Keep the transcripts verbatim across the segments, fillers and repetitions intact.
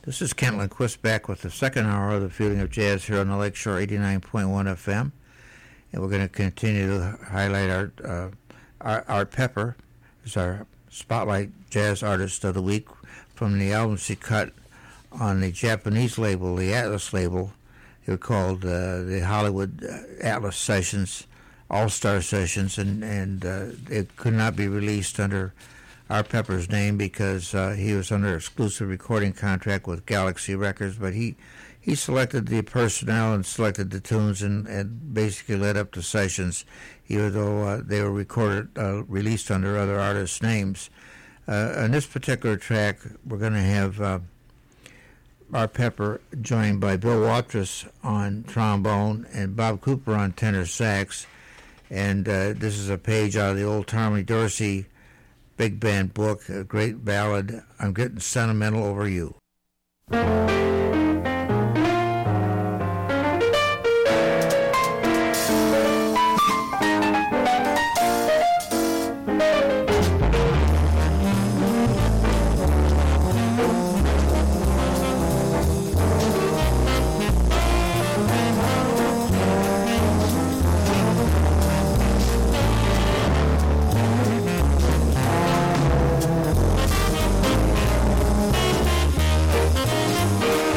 This is Kent Lindquist back with the second hour of the Feeling of Jazz here on the Lakeshore eighty-nine point one F M. And we're going to continue to highlight our, uh, our Art Pepper is our Spotlight Jazz Artist of the Week from the albums he cut on the Japanese label, the Atlas label. They were called uh, the Hollywood Atlas Sessions, All-Star Sessions, and, and uh, it could not be released under Art Pepper's name because uh, he was under exclusive recording contract with Galaxy Records, but he, he selected the personnel and selected the tunes and, and basically led up the sessions, even though uh, they were recorded, uh, released under other artists' names. Uh, on this particular track, we're going to have uh, Art Pepper joined by Bill Watrous on trombone and Bob Cooper on tenor sax. And uh, this is a page out of the old Tommy Dorsey big band book, a great ballad, I'm Getting Sentimental Over You. Thank you.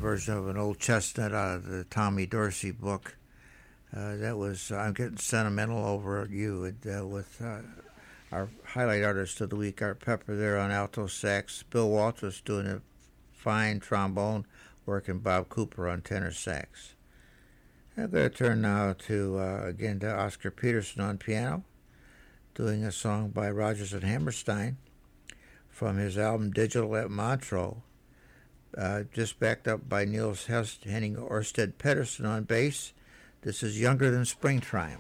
version of an old chestnut out of the Tommy Dorsey book. Uh, that was uh, I'm getting sentimental over you and, uh, with uh, our highlight artist of the week, Art Pepper, there on alto sax. Bill Walters doing a fine trombone work, and Bob Cooper on tenor sax. I'm going to turn now to, uh, again, to Oscar Peterson on piano, doing a song by Rodgers and Hammerstein from his album Digital at Montreux, uh, just backed up by Niels Hest, Henning Orsted Pedersen on bass. This is Younger Than Springtime.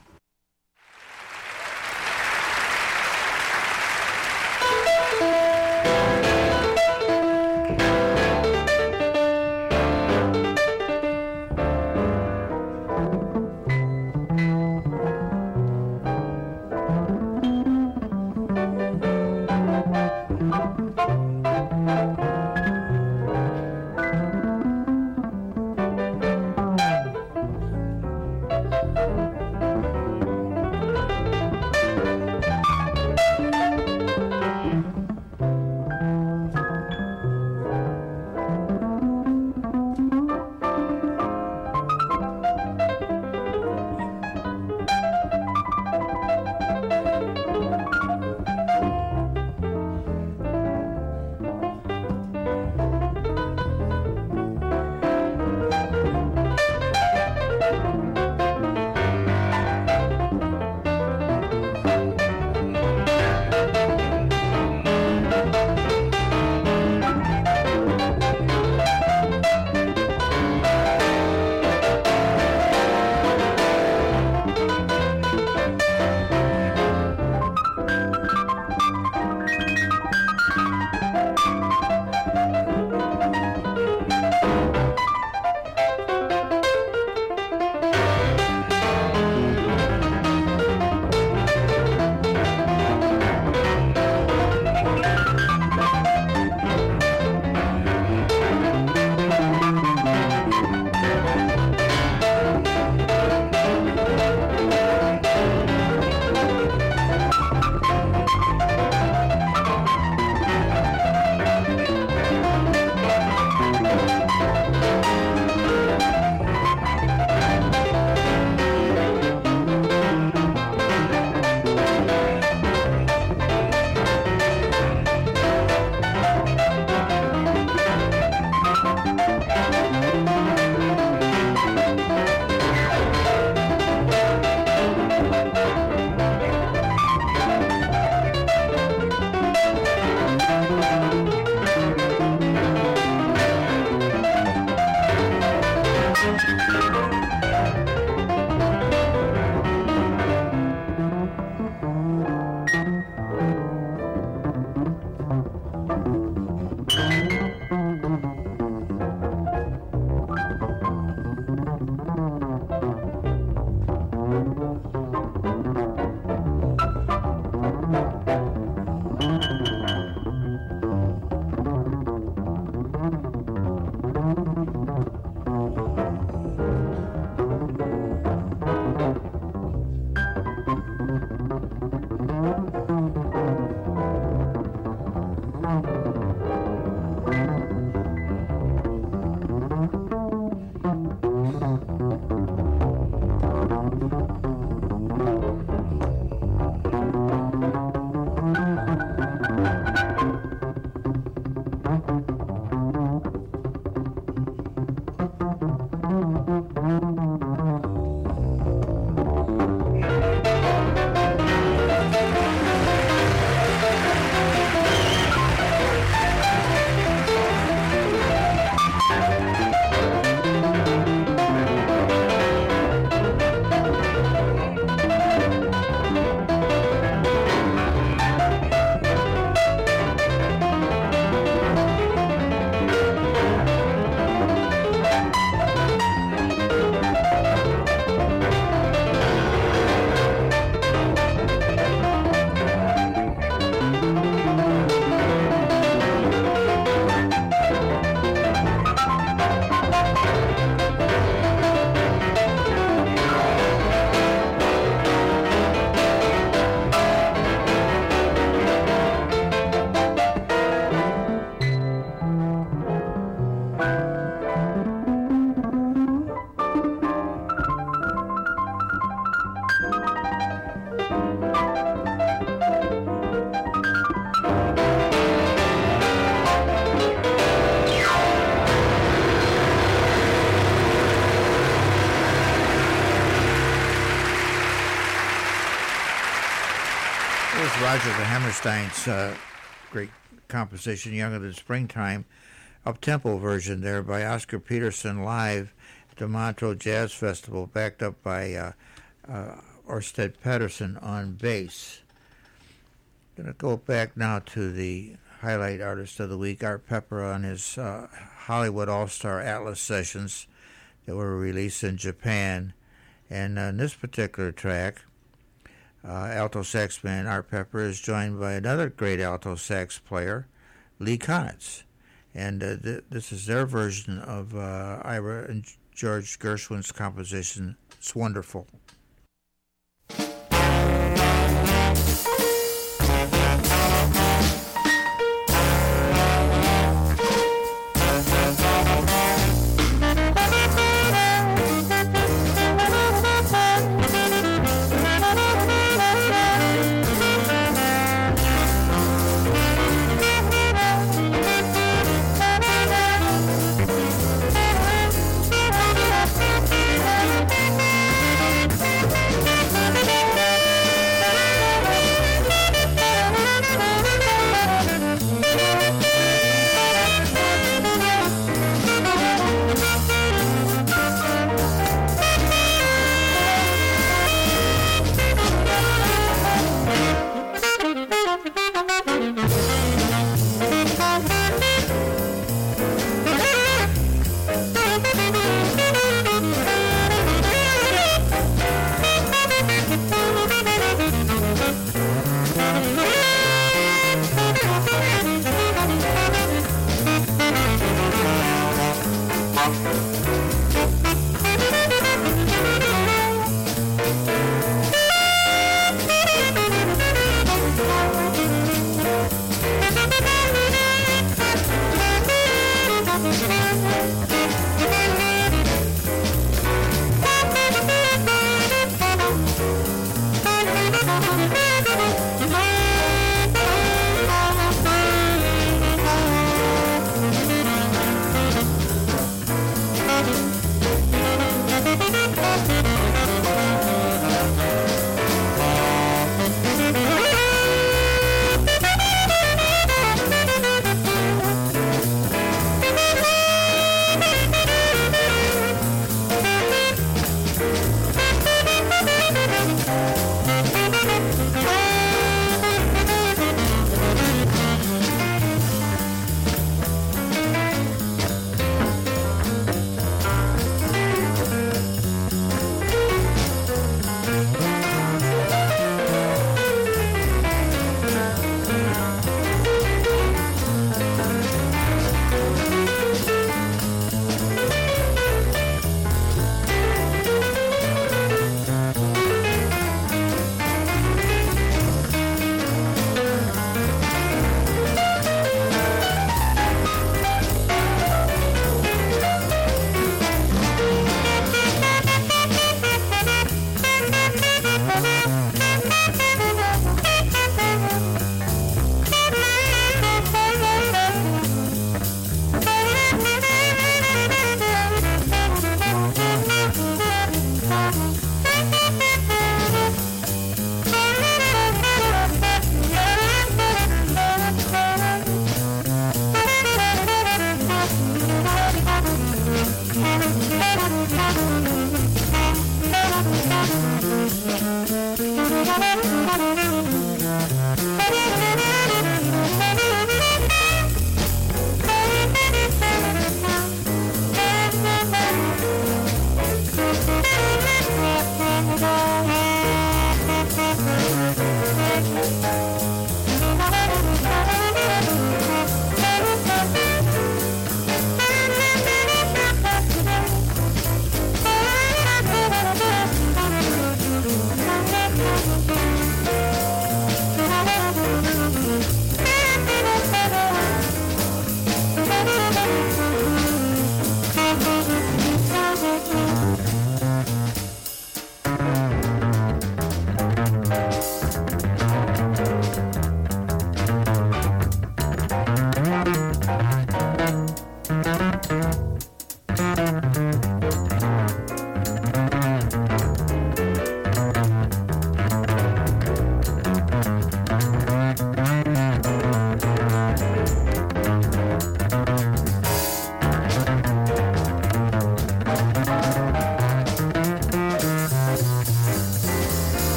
Here's Roger the Hammerstein's uh, great composition, Younger Than Springtime, up-tempo version there by Oscar Peterson live at the Montreux Jazz Festival, backed up by uh, uh, Orsted Pedersen on bass. Going to go back now to the highlight artist of the week, Art Pepper, on his uh, Hollywood All-Star Atlas sessions that were released in Japan. And on this particular track, uh, alto sax man Art Pepper is joined by another great alto sax player, Lee Konitz. And uh, th- this is their version of uh, Ira and George Gershwin's composition, It's Wonderful.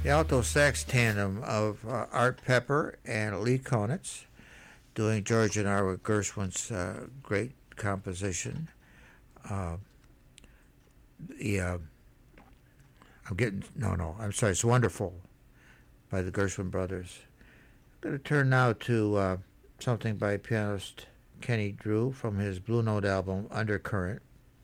the alto sax tandem of uh, Art Pepper and Lee Konitz, doing George and Arvid Gershwin's uh, great composition. Uh, the uh, I'm getting no, no. I'm sorry. It's Wonderful by the Gershwin brothers. I'm going to turn now to uh, something by pianist Kenny Drew from his Blue Note album Undercurrent,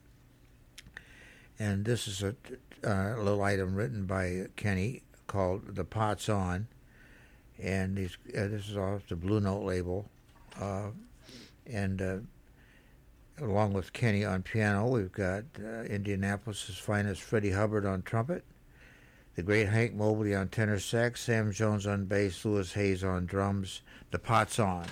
and this is a, uh, a little item written by Kenny called "The Pot's On," and these, uh, this is off the Blue Note label, uh, and uh, along with Kenny on piano, we've got uh, Indianapolis's finest Freddie Hubbard on trumpet, the great Hank Mobley on tenor sax, Sam Jones on bass, Louis Hayes on drums. The Pot's On.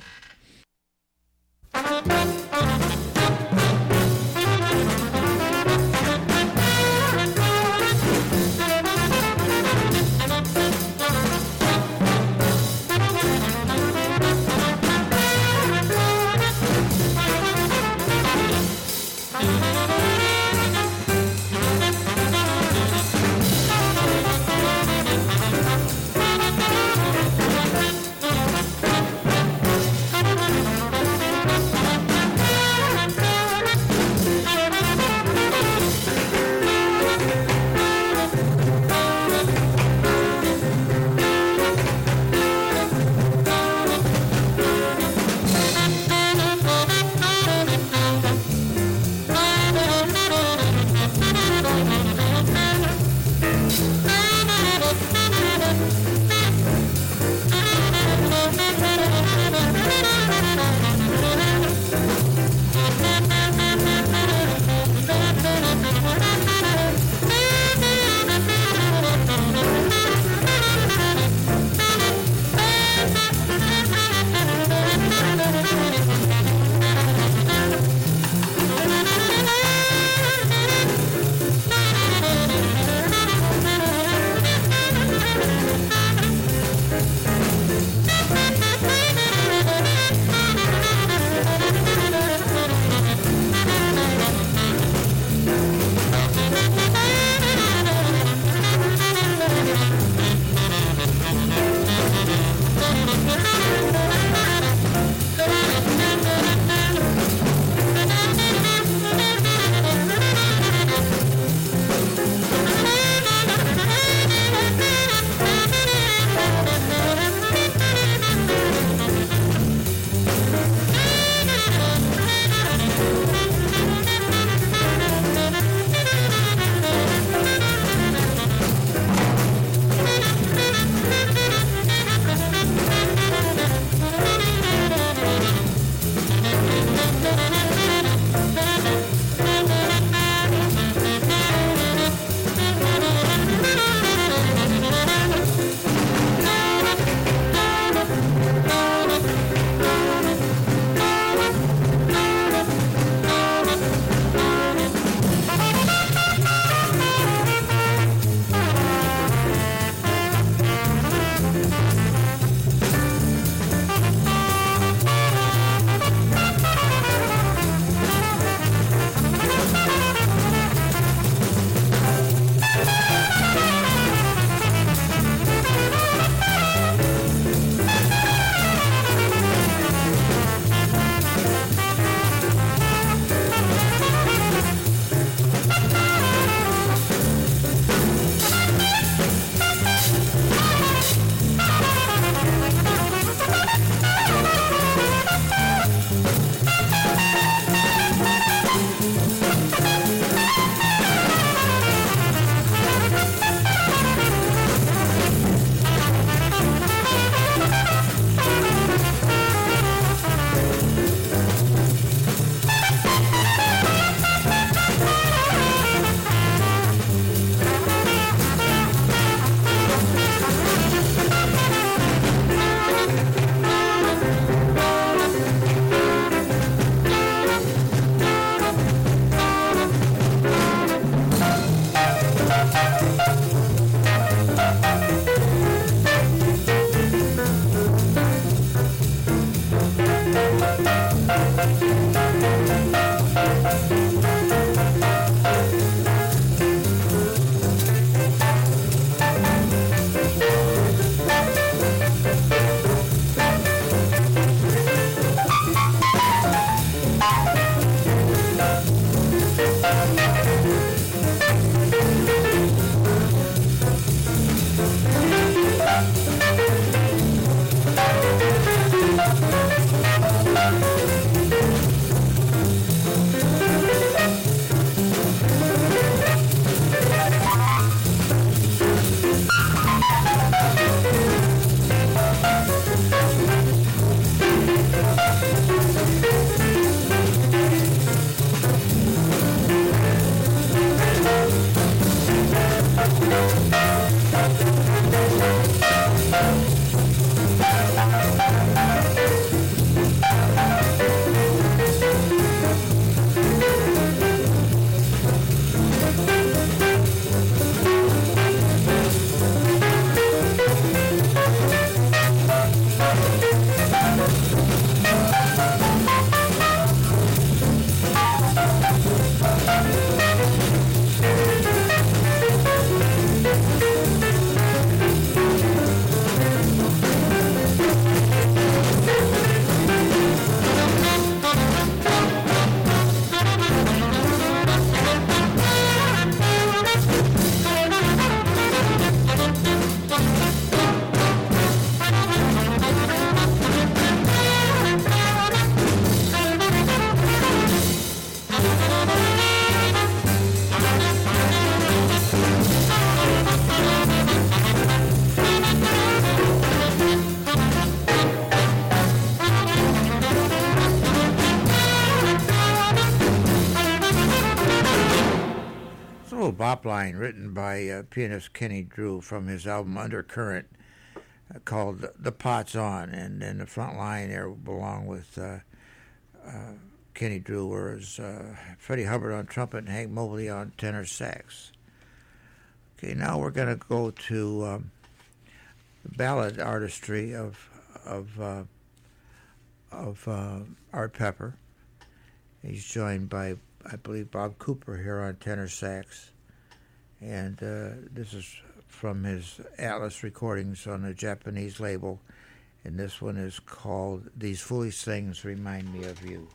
little bop line written by uh, pianist Kenny Drew from his album Undercurrent, uh, called "The Pot's On," and in the front line there belong with uh, uh, Kenny Drew was uh, Freddie Hubbard on trumpet and Hank Mobley on tenor sax. Okay, now we're going to go to um, the ballad artistry of of uh, of uh, Art Pepper. He's joined by, I believe, Bob Cooper here on tenor sax, and uh, this is from his Atlas recordings on a Japanese label, and this one is called "These Foolish Things Remind Me of You."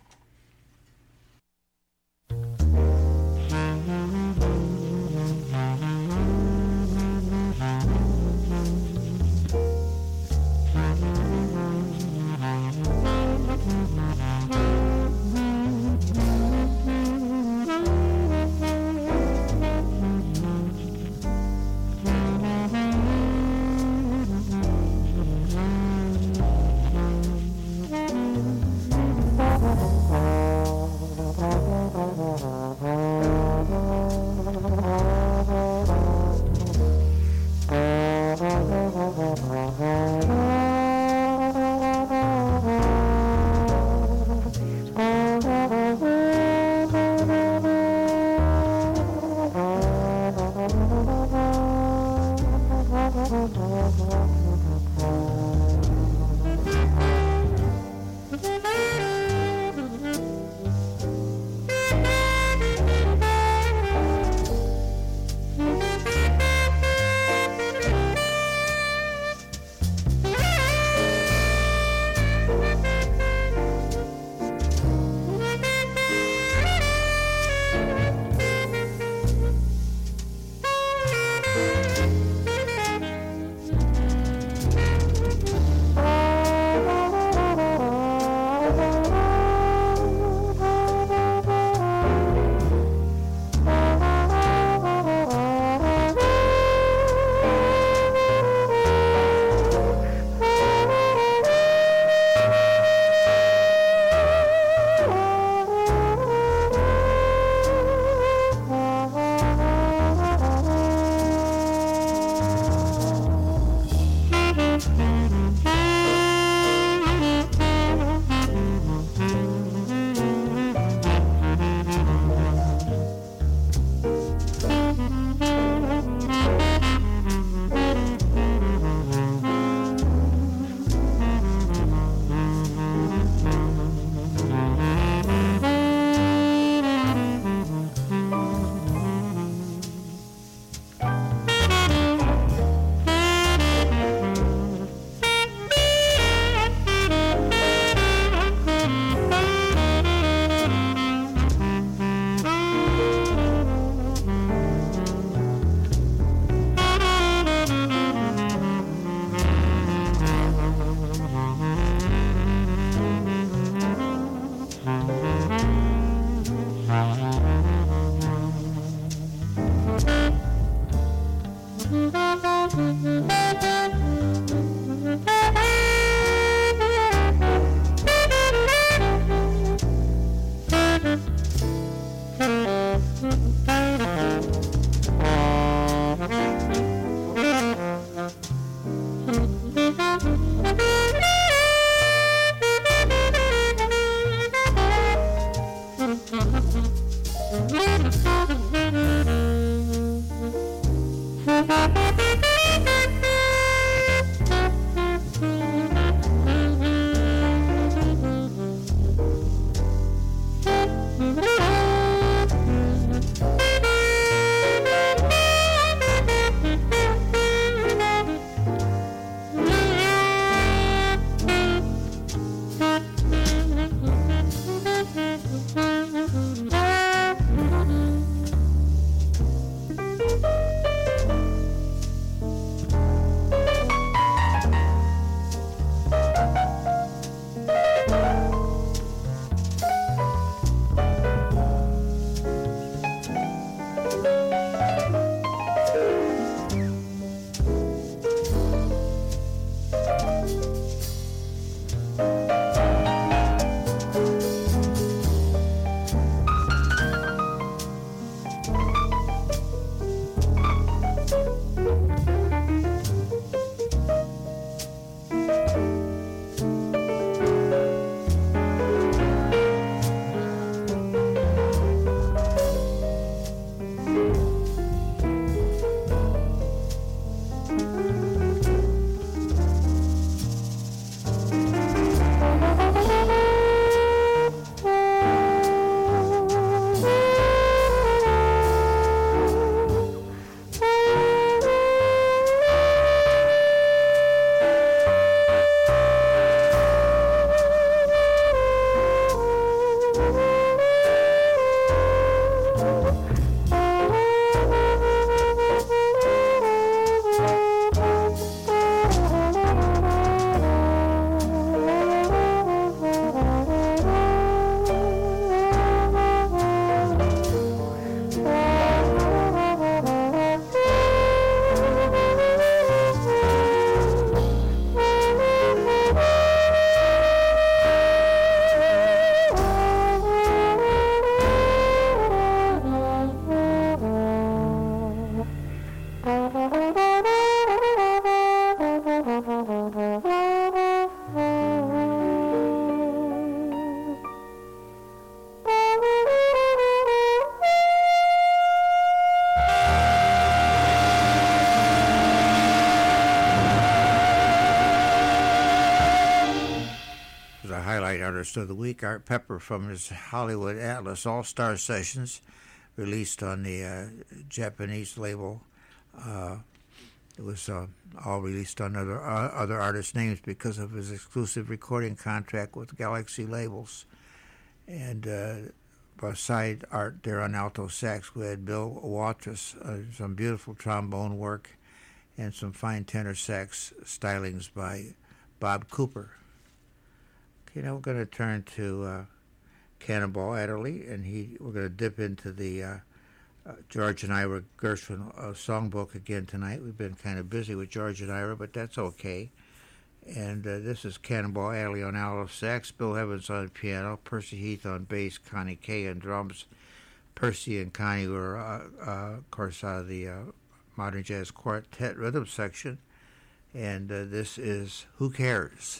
Artist of the Week, Art Pepper, from his Hollywood Atlas All-Star Sessions, released on the uh, Japanese label. Uh, it was uh, all released on other uh, other artists' names because of his exclusive recording contract with Galaxy Labels. And uh, beside Art there on alto sax, we had Bill Watrous, uh, some beautiful trombone work, and some fine tenor sax stylings by Bob Cooper. Okay, now we're going to turn to uh, Cannonball Adderley, and he we're going to dip into the uh, uh, George and Ira Gershwin uh, songbook again tonight. We've been kind of busy with George and Ira, but that's okay. And uh, this is Cannonball Adderley on alto sax, Bill Evans on piano, Percy Heath on bass, Connie Kay on drums. Percy and Connie were, uh, uh, of course, out of the uh, Modern Jazz Quartet rhythm section. And uh, this is Who Cares?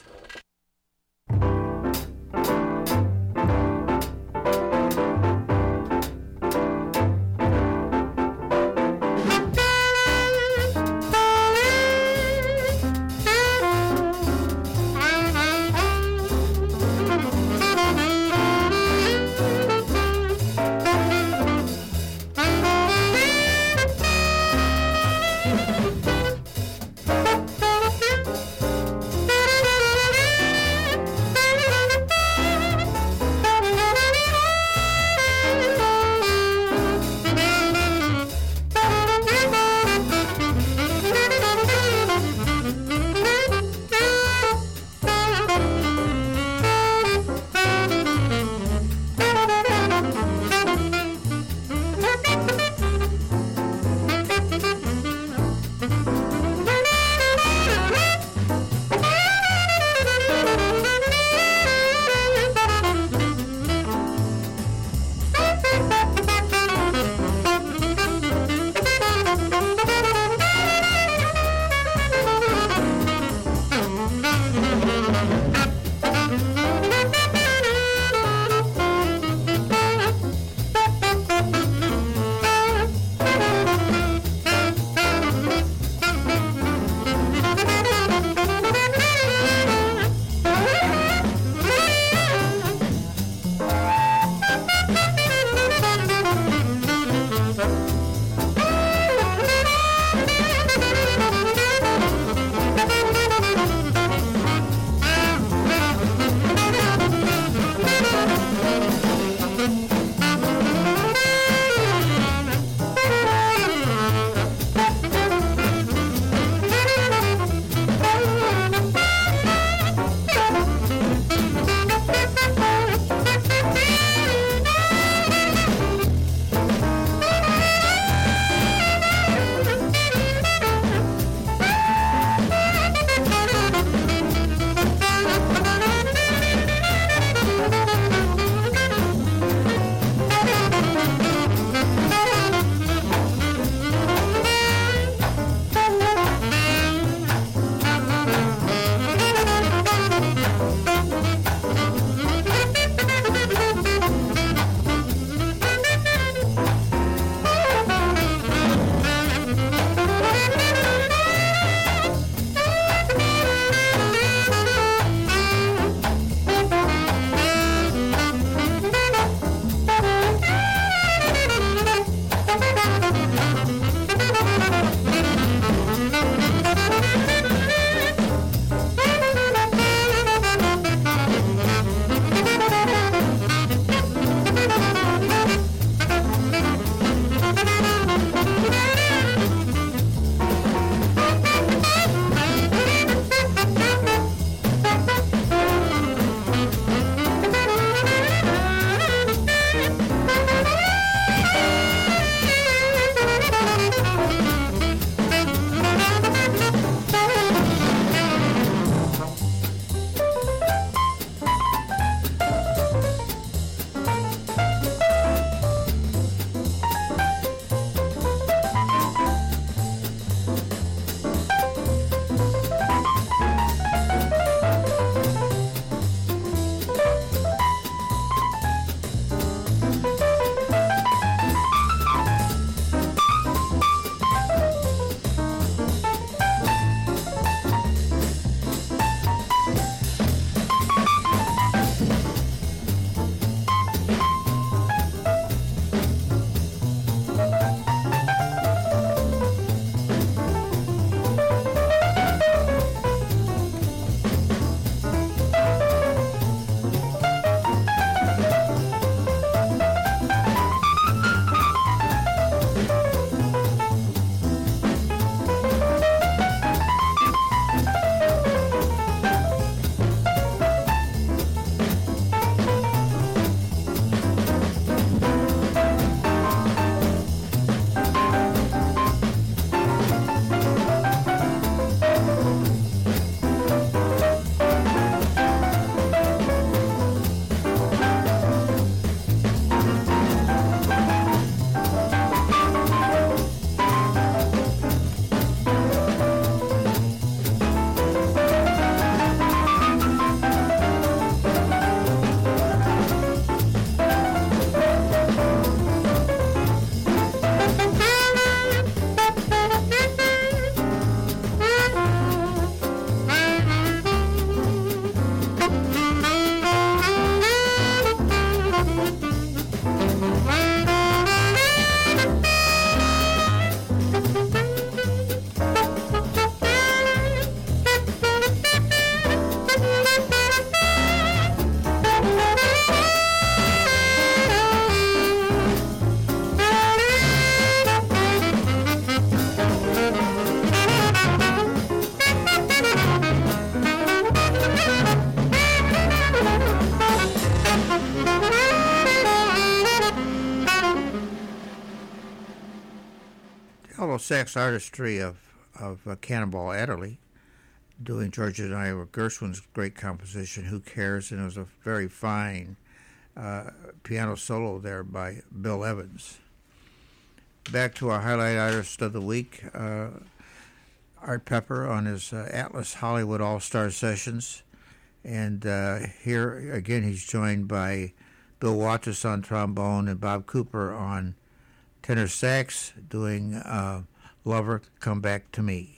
alto sax artistry of of uh, Cannonball Adderley, doing Georgia and Ira Gershwin's great composition "Who Cares," and it was a very fine uh, piano solo there by Bill Evans. Back to our highlight artist of the week, uh, Art Pepper on his uh, Atlas Hollywood All-Star Sessions, and uh, here again he's joined by Bill Watis on trombone and Bob Cooper on tenor sax, doing uh, Lover, Come Back to Me.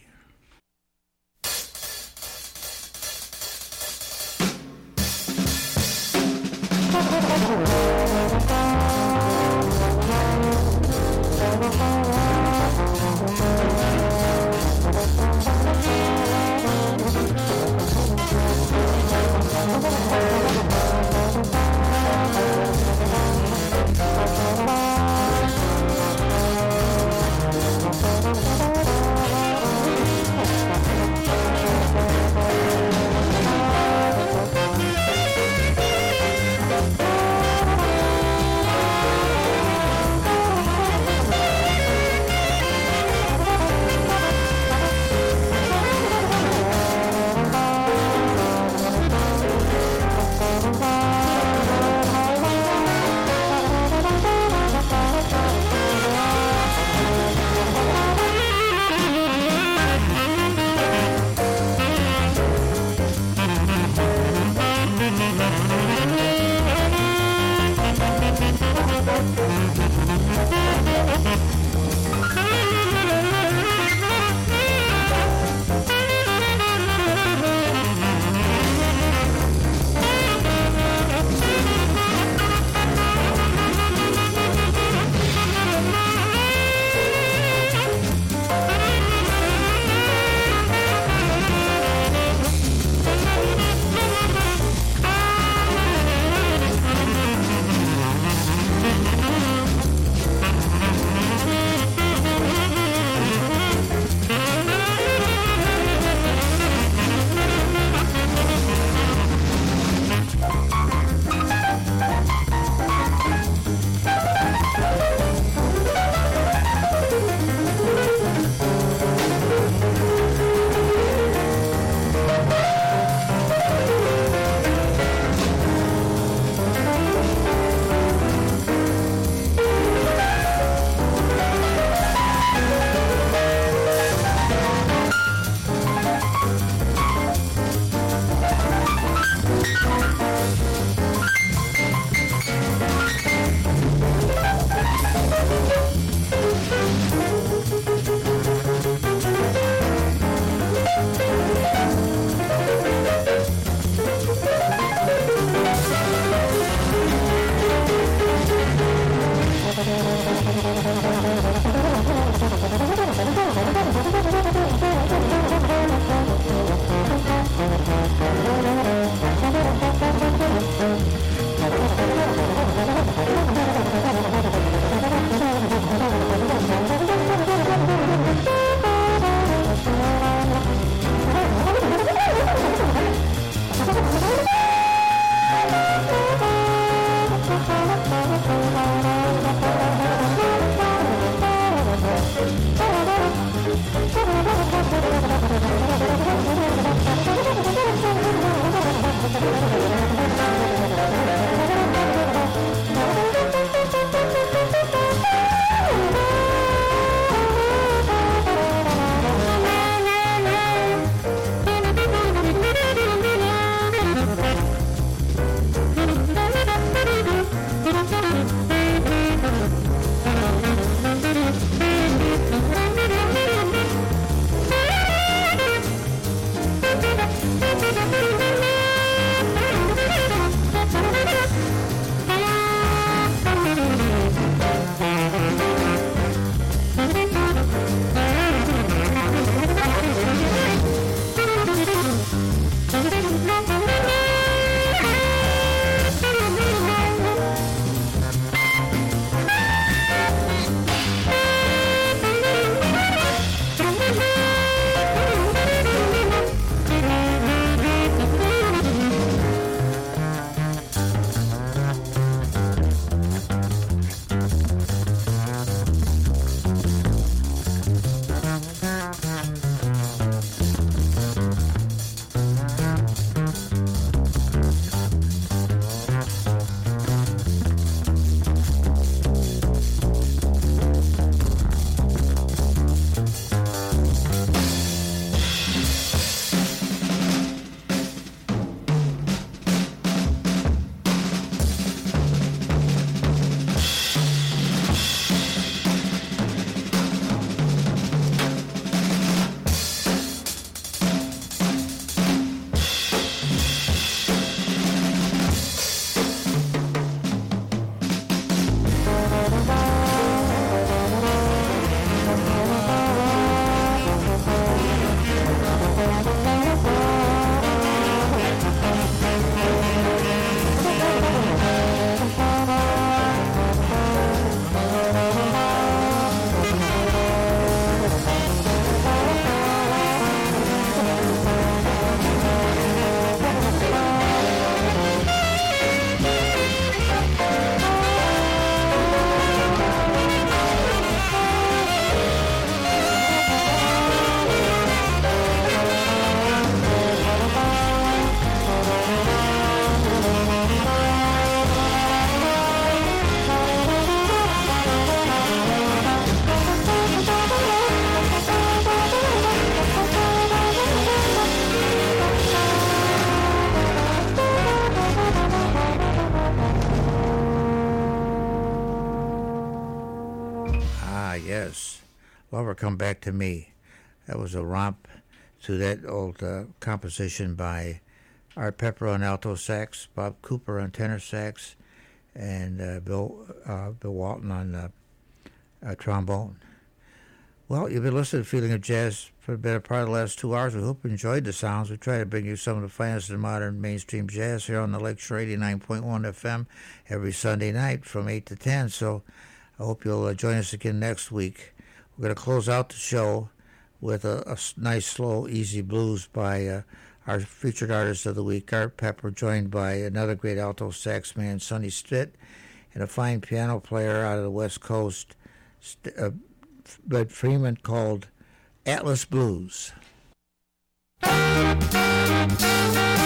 yes. Lover, Come Back to Me. That was a romp to that old uh, composition by Art Pepper on alto sax, Bob Cooper on tenor sax, and uh, Bill uh, Bill Walton on uh, uh, trombone. Well, you've been listening to Feeling of Jazz for the better part of the last two hours. We hope you enjoyed the sounds. We try to bring you some of the finest in modern mainstream jazz here on the Lakeshore eighty-nine point one F M every Sunday night from eight to ten. So I hope you'll uh, join us again next week. We're going to close out the show with a, a nice, slow, easy blues by uh, our featured artist of the week, Art Pepper, joined by another great alto sax man, Sonny Stitt, and a fine piano player out of the West Coast, uh, Bud Freeman, called Atlas Blues.